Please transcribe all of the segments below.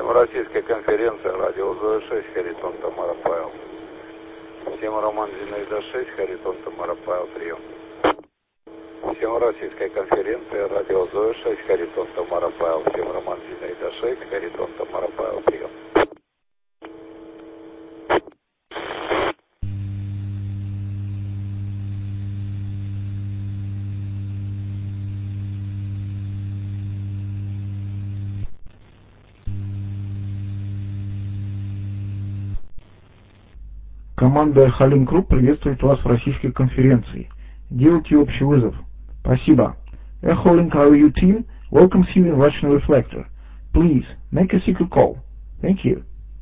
Российская конференция, радио ЗОЭ-6, Харитон, Тамара, Павел. Тема Роман Зинаида 6, Харитон, Тамара, Павел, прием. Тема Российская конференция, радио ЗОЭ-6, Харитон, Тамара, Павел. Тема Роман Зинаида 6, Харитон, Тамара, Павел, прием. Команда Халин Групп приветствует вас в российской конференции. Делайте общий вызов. Спасибо. Echo Link RU team welcomes you in Russian Reflector. Please make a secret call. Thank you.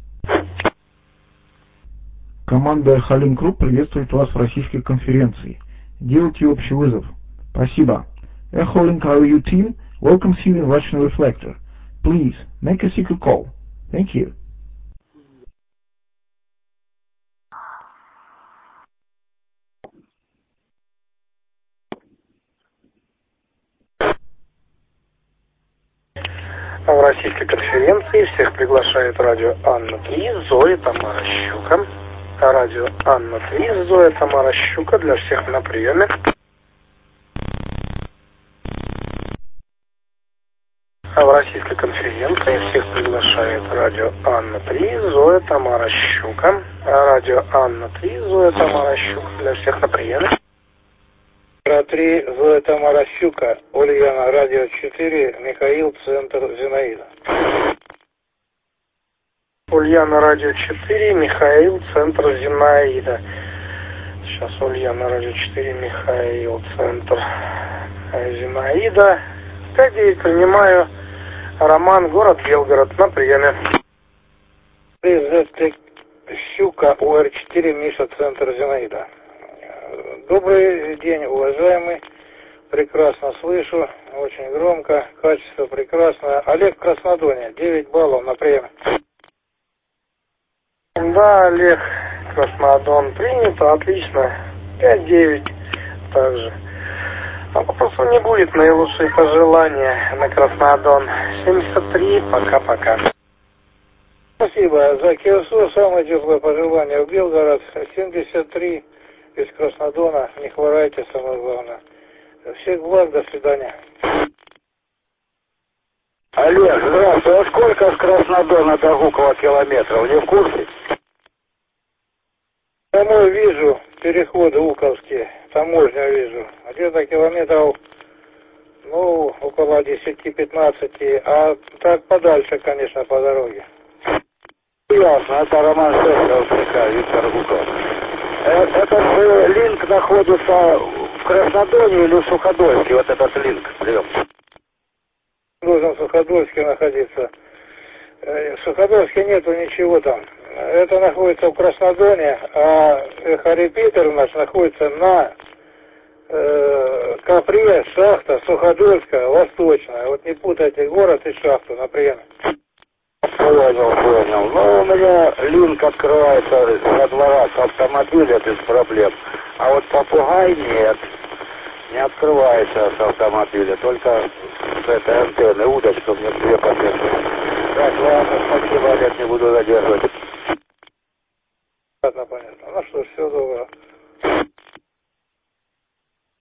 Команда Халин Групп приветствует вас в российской конференции. Делайте общий вызов. Спасибо. Echo Link RU team welcomes you in Russian Reflector. Please make a secret call. Thank you. В российской конференции всех приглашает радио Анна-3, Зоя, Тамара, Щука. Радио Анна-3, Зоя, Тамара, Щука для всех на приеме. В российской конференции всех приглашает радио Анна-3, Зоя, Тамара, Щука. Радио Анна-3, Зоя, Тамара, Щука для всех на приеме. Ра-3, Зоя, Тамара, Щука, Ульяна, радио 4, Михаил, центр Зинаида. Ульяна, радио 4, Михаил, центр Зинаида. Сейчас Ульяна, радио 4, Михаил, центр Зинаида. 5-9 принимаю. Роман, город Белгород, на приеме. Щука, УР-4, Миша, центр Зинаида. Добрый день, уважаемый. Прекрасно слышу, очень громко, качество прекрасное. Олег в Краснодоне, 9 баллов на прием. Да, Олег, Краснодон принято, отлично. 5-9 также. А вопросов не будет, наилучшие пожелания на Краснодон. 73, пока-пока. Спасибо за Кирсу, самое теплое пожелание в Белгород. 73 из Краснодона, не хворайте, самое главное. Всех благ, до свидания. Олег, здравствуй. А сколько с Краснодона до Гукова километров? Не в курсе? Домой вижу, переходы Уковские, таможню вижу. Где-то километров, около 10-15, а так подальше, конечно, по дороге. Ясно, это Роман Шефер, Виктор Гуков. Этот линк находится в Краснодоне или в Суходольске, вот этот линк? Прием. Должен в Суходольске находиться. В Суходольске нету ничего там. Это находится в Краснодоне, а эхорепитер у нас находится на Капре, шахта, Суходольская, Восточная. Вот не путайте город и шахту, например. Понял. У меня линк открывается со двора с автомобиля без проблем. А вот попугай нет, не открывается с автомобиля, только с этой антенны, удочка мне две подвешены. Так, ладно, спасибо, Олег, не буду задерживать. Понятно. Ну что ж, всего доброго.